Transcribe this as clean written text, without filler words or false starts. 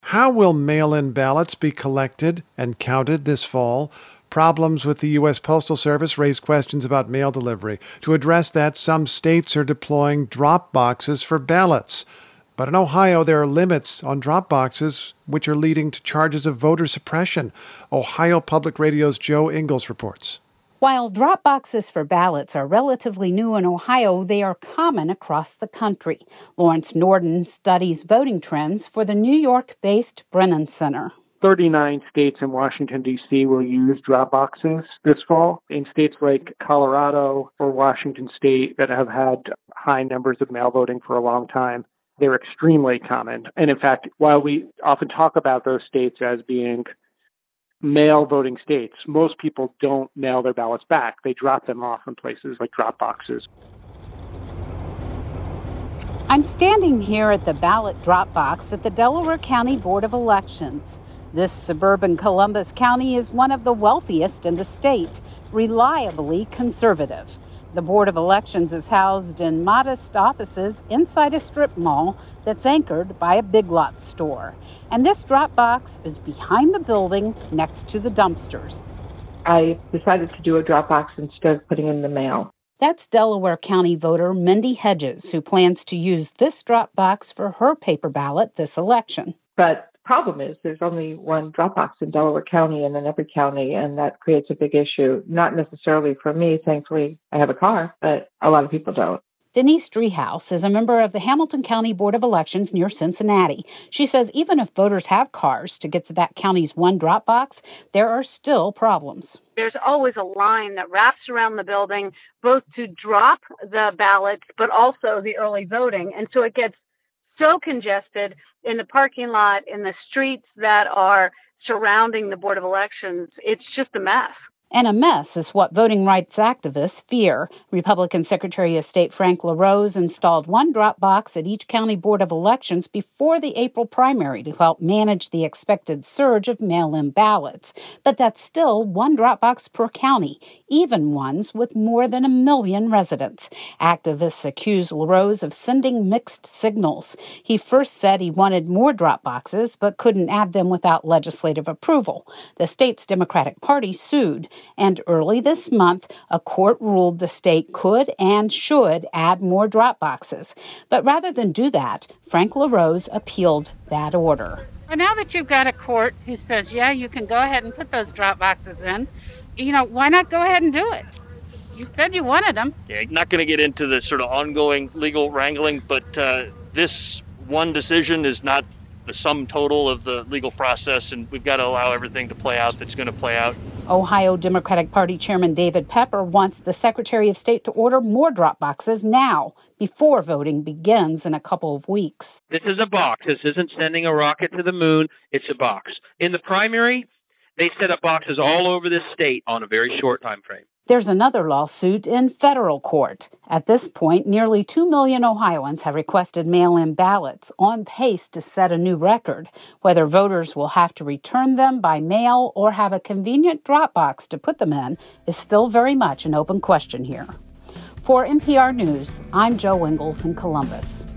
How will mail-in ballots be collected and counted this fall? Problems with the U.S. Postal Service raise questions about mail delivery. To address that, some states are deploying drop boxes for ballots. But in Ohio, there are limits on drop boxes, which are leading to charges of voter suppression. Ohio Public Radio's Joe Ingles reports. While drop boxes for ballots are relatively new in Ohio, they are common across the country. Lawrence Norden studies voting trends for the New York-based Brennan Center. 39 states and Washington, D.C. will use drop boxes this fall. In states like Colorado or Washington State that have had high numbers of mail voting for a long time, they're extremely common. And in fact, while we often talk about those states as being mail voting states, most people don't mail their ballots back. They drop them off in places like drop boxes. I'm standing here at the ballot drop box at the Delaware County Board of Elections. This suburban Columbus County is one of the wealthiest in the state, reliably conservative. The Board of Elections is housed in modest offices inside a strip mall that's anchored by a Big Lots store. And this drop box is behind the building next to the dumpsters. I decided to do a drop box instead of putting in the mail. That's Delaware County voter Mindy Hedges, who plans to use this drop box for her paper ballot this election. But the problem is there's only one drop box in Delaware County and in every county, and that creates a big issue. Not necessarily for me. Thankfully, I have a car, but a lot of people don't. Denise Driehaus is a member of the Hamilton County Board of Elections near Cincinnati. She says even if voters have cars to get to that county's one drop box, there are still problems. There's always a line that wraps around the building, both to drop the ballots, but also the early voting. And so it gets so congested in the parking lot, in the streets that are surrounding the Board of Elections. It's just a mess. And a mess is what voting rights activists fear. Republican Secretary of State Frank LaRose installed one drop box at each county board of elections before the April primary to help manage the expected surge of mail-in ballots. But that's still one drop box per county, even ones with more than 1 million residents. Activists accuse LaRose of sending mixed signals. He first said he wanted more drop boxes, but couldn't add them without legislative approval. The state's Democratic Party sued. And early this month, a court ruled the state could and should add more drop boxes. But rather than do that, Frank LaRose appealed that order. Well, now that you've got a court who says, yeah, you can go ahead and put those drop boxes in, why not go ahead and do it? You said you wanted them. Yeah, not going to get into the sort of ongoing legal wrangling, but this one decision is not the sum total of the legal process, and we've got to allow everything to play out that's going to play out. Ohio Democratic Party Chairman David Pepper wants the Secretary of State to order more drop boxes now, before voting begins in a couple of weeks. This is a box. This isn't sending a rocket to the moon. It's a box. In the primary, they set up boxes all over the state on a very short time frame. There's another lawsuit in federal court. At this point, nearly 2 million Ohioans have requested mail-in ballots, on pace to set a new record. Whether voters will have to return them by mail or have a convenient drop box to put them in is still very much an open question here. For NPR News, I'm Joe Ingles in Columbus.